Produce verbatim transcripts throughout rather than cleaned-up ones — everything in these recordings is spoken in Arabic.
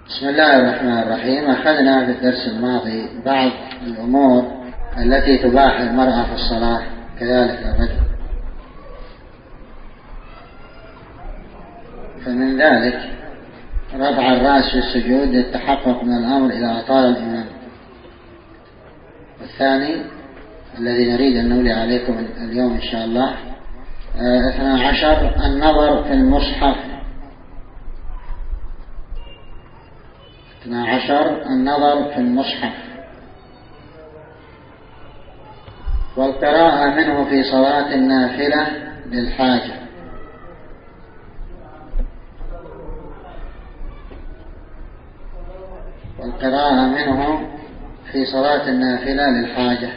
بسم الله الرحمن الرحيم. أخذنا في الدرس الماضي بعض الأمور التي تباح المرأة في الصلاة كذلك الرجل، فمن ذلك رفع الرأس في السجود للتحقق من الأمر إذا أطال الإمام. والثاني الذي نريد أن نولي عليكم اليوم إن شاء الله اثنى عشر النظر في المصحف. اثنى عشر النظر في المصحف والقراءة منه في صلاة النافلة للحاجة. والقراءة منه في صلاة النافلة للحاجة.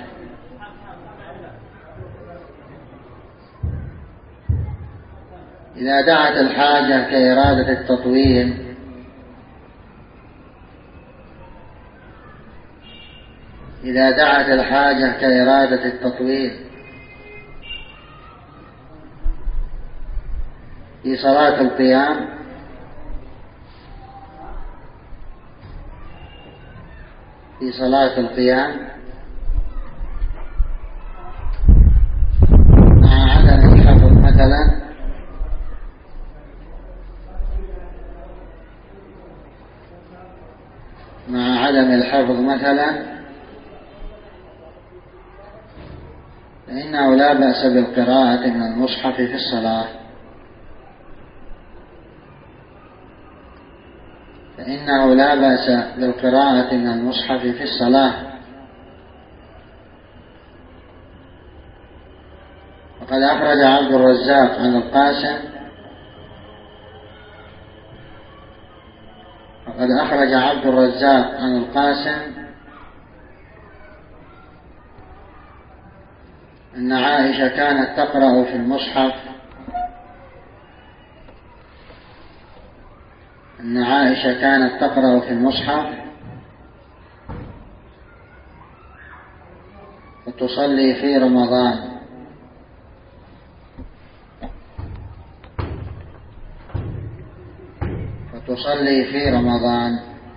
إذا دعت الحاجة كإرادة التطويل إذا دعت الحاجة كإرادة التطويل في صلاة القيام في صلاة القيام مع عدم الحفظ مثلا مع عدم الحفظ مثلا فإنه لا بأس بالقراءة من المصحف في الصلاة فإنه لا بأس بالقراءة من المصحف في الصلاة. وقد أخرج عبد الرزاق عن القاسم وقد أخرج عبد الرزاق عن القاسم أن عائشة كانت تقرأ في المصحف أن عائشة كانت تقرأ في المصحف وتصلي في رمضان وتصلي في رمضان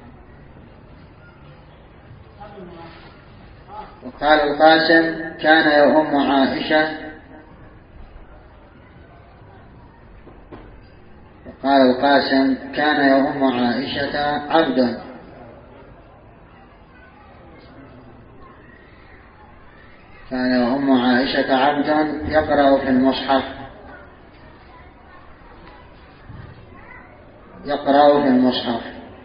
وقال القاسم كان يؤم عائشة وقال القاسم كان يؤم عائشة عبد كان يؤم عائشة عبد يقرأ في المصحف يقرأ في المصحف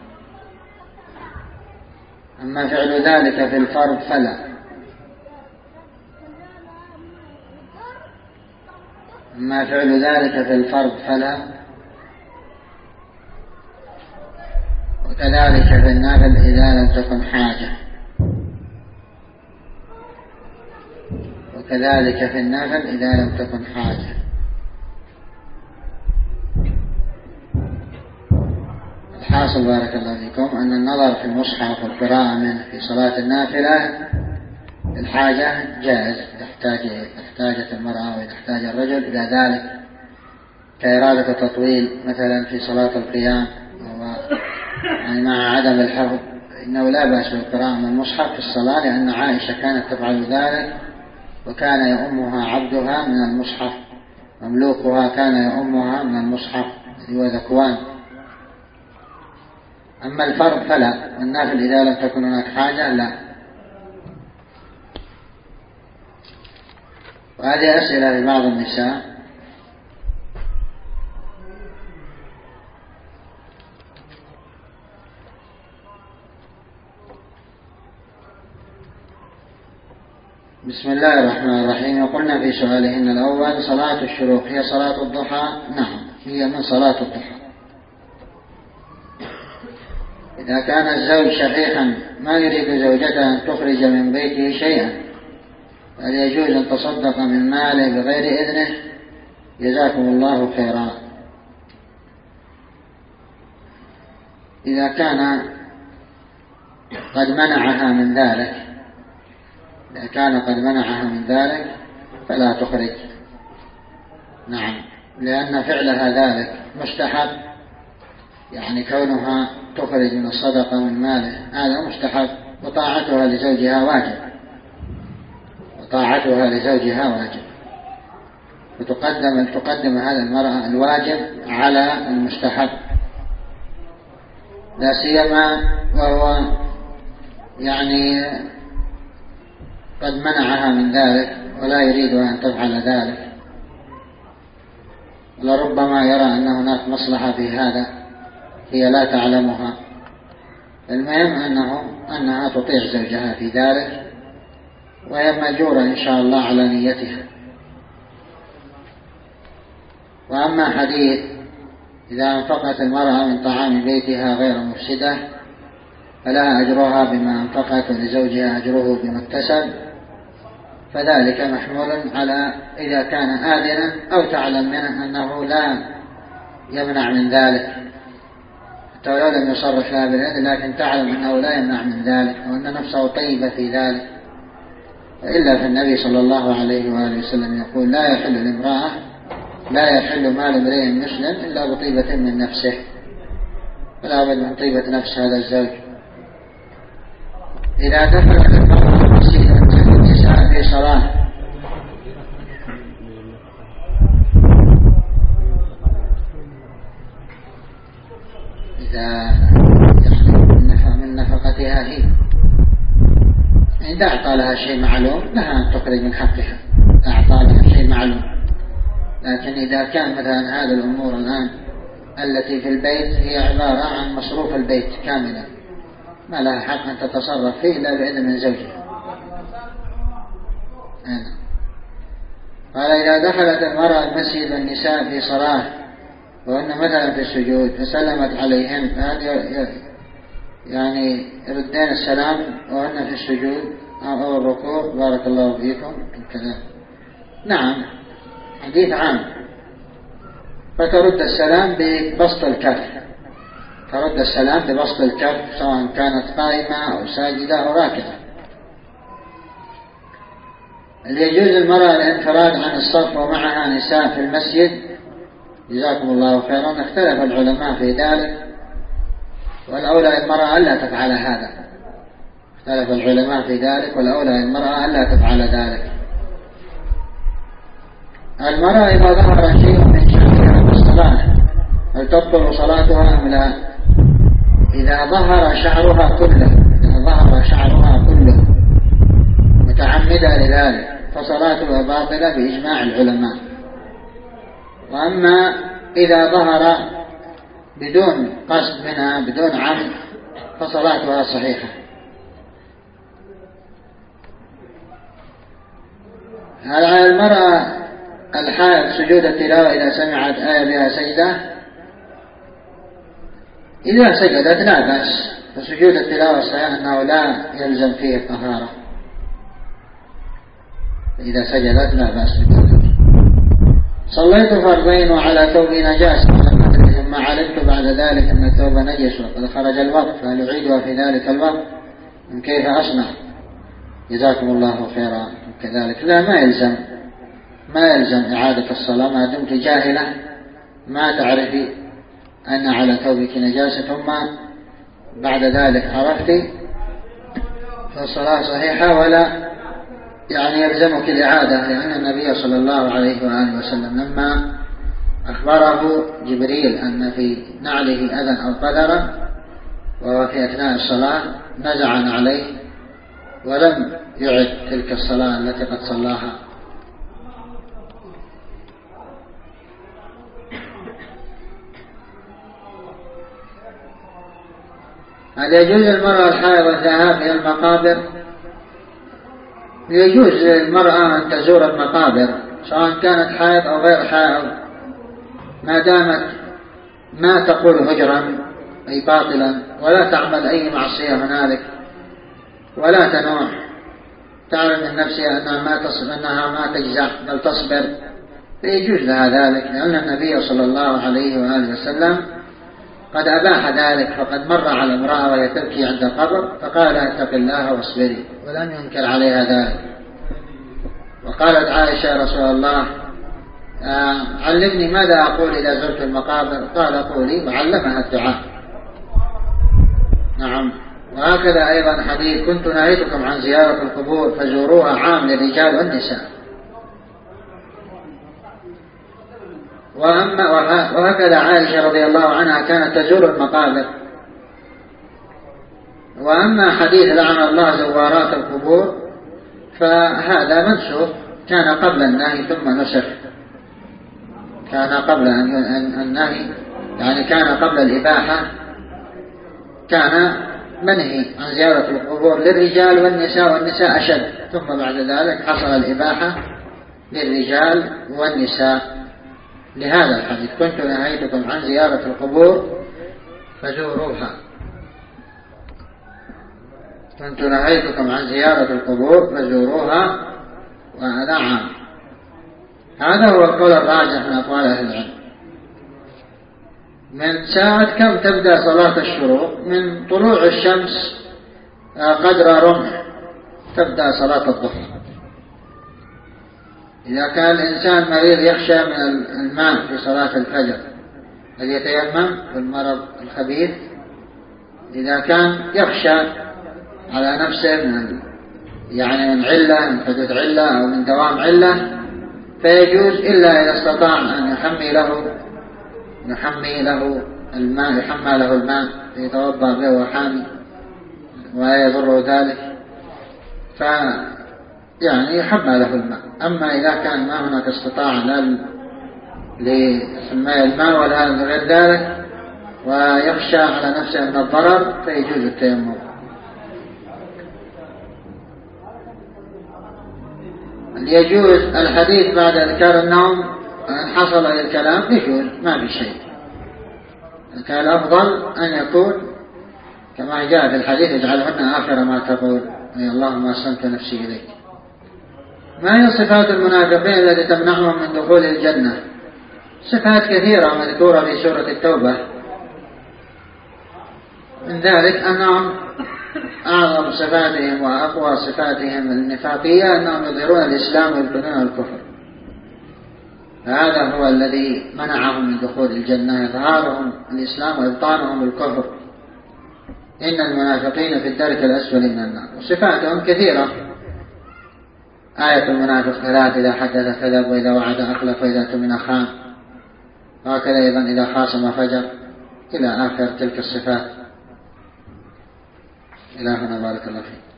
أما فعل ذلك في الفرض فلا أما فعل ذلك في الفرض فلا وكذلك في النافل إذا لم تكن حاجة وكذلك في النافل إذا لم تكن حاجة. الحاصل بارك الله فيكم أن النظر في المصحف والقراءة منه في صلاة النافلة الحاجة جائز تحتاج احتاجت المرأة وإذا احتاج الرجل إلى ذلك كإرادة تطويل مثلا في صلاة القيام يعني مع عدم الحفظ إنه لا بأس بالقراءة من المصحف في الصلاة لأن عائشة كانت تفعل ذلك وكان يؤمها عبدها من المصحف مملوكها كان يؤمها من المصحف هو ذكوان. أما الفرض فلا والنافل إذا لم تكن هناك حاجة لا. وهذه أسئلة لبعض النساء بسم الله الرحمن الرحيم. وقلنا في سؤالهن الأول صلاة الشروق هي صلاة الضحى؟ نعم هي من صلاة الضحى. إذا كان الزوج شحيحا ما يريد زوجته أن تخرج من بيته شيئا هل يجوز أن تصدق من ماله بغير إذنه؟ جزاكم الله خيرا. إذا كان قد منعها من ذلك إذا كان قد منعها من ذلك فلا تخرج. نعم لأن فعلها ذلك مستحب يعني كونها تخرج من الصدقة من ماله هذا مستحب، وطاعتها لزوجها واجب، وطاعتها لزوجها واجب، وتقدم تقدم هذه المرأة الواجب على المستحب، لا سيما وهو يعني قد منعها من ذلك ولا يريد أن تفعل ذلك، ولربما يرى أن هناك مصلحة في هذا هي لا تعلمها. المهم أنه أنها تطيع زوجها في ذلك، وهي مأجورة إن شاء الله على نيتها. وأما حديث إذا أنفقت المرأة من طعام بيتها غير مفسدة فلها أجرها بما أنفقت ولزوجها أجره بما اكتسب، فذلك محمول على إذا كان آذنا أو تعلم منه أنه لا يمنع من ذلك، حتى ولو لم يصرح لها بالإذن لكن تعلم أنه لا يمنع من ذلك وأن نفسه طيبة في ذلك. إلا فالنبي صلى الله عليه وآله وسلم يقول لا يحل لامرأة لا يحل مال امرئ مسلم إلا بطيبة من نفسه، فلا بد من طيبة نفس هذا الزوج. إذا دخلت المرأة مسجد النساء في صلاة إذا يعني من نفقتها هي إذا أعطى لها شيء معلوم لها أن تخرج من حقها، أعطى لها شيء معلوم. لكن إذا كان مثلا هذه الأمور الآن التي في البيت هي عبارة عن مصروف البيت كاملا ما لها حق أن تتصرف فيه إلا بإذن من زوجها. قال إذا دخلت المرأة مسجد النساء في صلاة وأن مثلا في السجود فسلمت عليهن فهذا يعني يردين السلام وأن في السجود أو الركوع بارك الله فيكم كذا. نعم حديث عام، فترد السلام ببسط الكف، ترد السلام ببسط الكف سواء كانت قائمة أو ساجدة أو راكعة. اللي يجوز المرأة الانفراد عن الصف ومعها نساء في المسجد جزاكم الله خيرا، اختلف العلماء في ذلك، والأولى المرأة ألا تفعل هذا، اختلف العلماء في ذلك والأولى المرأة ألا تفعل ذلك. المرأة إذا ظهر شيء من شأنها في الصلاة هل تبطل صلاتها أم لا؟ إذا ظهر شعرها كله إذا ظهر شعرها كله متعمدة لذلك فصلاتها باطلة بإجماع العلماء. وأما إذا ظهر بدون قصد منها بدون عمد فصلاتها صحيحة. هل على المرأة الحائض سجود التلاوة إذا سمعت آية بها سجدة؟ إذا سجدت لا بأس، فسجود التلاوة صحيح أنه لا يلزم فيه الطهارة، إذا سجدت لا بأس بذلك. صليت فرضين وعلى ثوبي نجاسة ثم علمت بعد ذلك أن الثوب نجس وقد خرج الوقت فهل أعيدها في ذلك الوقت من كيف أصنع؟ جزاكم الله خيرا. كذلك لا ما يلزم ما يلزم إعادة الصلاة ما دمت جاهلة ما تعرفي أن على ثوبك نجاسة ثم بعد ذلك عرفتي فالصلاة صحيحة ولا يعني يلزمك الإعادة، لأن النبي صلى الله عليه وآله وسلم لما أخبره جبريل أن في نعله أذى أو قدرا وهو في أثناء الصلاة نزع عليه ولم يعد تلك الصلاة التي قد صلاها. هل يجوز المرأة الحائض الذهاب إلى المقابر؟ يجوز للمرأة أن تزور المقابر سواء كانت حائض أو غير حائض ما دامت ما تقول هجرا أي باطلا ولا تعمل أي معصية هنالك ولا تنوح تعلم من نفسها أنها ما تصبر أنها ما تجزع بل تصبر فيجوز لها ذلك، لأن النبي صلى الله عليه وآله وسلم قد أباح ذلك، فقد مر على امرأة وهي تبكي عند القبر فقال اتق الله واصبري ولم ينكر عليها ذلك. وقالت عائشة رسول الله آه علمني ماذا أقول إذا زرت المقابر؟ قال قولي، وعلمها الدعاء. نعم. وهكذا أيضا حديث كنت نهيتكم عن زيارة القبور فزوروها، عام للرجال والنساء. وأما وهكذا عائشة رضي الله عنها كانت تزور المقابر. وأما حديث لعن الله زوارات القبور فهذا منسوخ، كان قبل النهي ثم نسخ. كان قبل النهي يعني كان قبل الإباحة، كان منهي عن زيارة القبور للرجال والنساء، والنساء أشد، ثم بعد ذلك حصل الإباحة للرجال والنساء لهذا الحديث كنت نهيتكم عن زيارة القبور فزوروها. كنت نهيتكم عن زيارة القبور فزوروها، وهذا عام. هذا هو القول الراجح من أقوال أهل العلم. من ساعة كم تبدأ صلاة الشروق؟ من طلوع الشمس قدر رمح تبدأ صلاة الظهر. إذا كان الإنسان مريض يخشى من الماء في صلاة الفجر فليتيمم في المرض الخبيث. إذا كان يخشى على نفسه من يعني من علة، من حدوث علة أو من دوام علة، فيجوز إلا إذا استطاع أن يحمي له يحمي له الماء يحمى له الماء يتوضأ به وحامي ولا يضره ذلك، ف يعني يحمى له الماء. أما إذا كان ما هناك استطاعة لا لحماية الماء ولا غير ذلك ويخشى على نفسه من الضرر فيجوز التيمم. يجوز الحديث بعد إذكار النوم إن حصل الكلام يجوز، ما في شيء. كان الأفضل أن يكون كما جاء في الحديث اجعلهن آخر ما تقول أي اللهم أسلمت نفسي إليك. ما هي صفات المنافقين التي تمنعهم من دخول الجنة؟ صفات كثيرة مذكورة في سورة التوبة، من ذلك أنهم أعظم صفاتهم وأقوى صفاتهم النفاقية أنهم يظهرون الإسلام ويبطنون الكفر. هذا هو الذي منعهم من دخول الجنة، إظهارهم الإسلام وإبطانهم الكفر. إن المنافقين في الدرك الأسفل من النار. وصفاتهم كثيرة، آية المنافق ثلاث: إذا حدث كذب، وإذا وعد أخلف، وإذا اؤتمن خان، وهكذا أيضا إذا خاصم فجر، إلى آخر تلك الصفات. إلهنا بارك الله فيك.